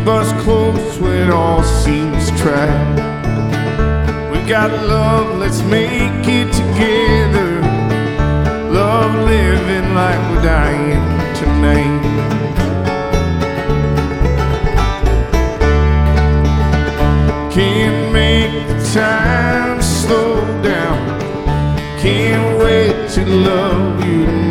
keep us close when all seems tragic. We've got love, let's make it together. Love living like we're dying tonight. Can't make the time slow down. Can't wait to love you tonight.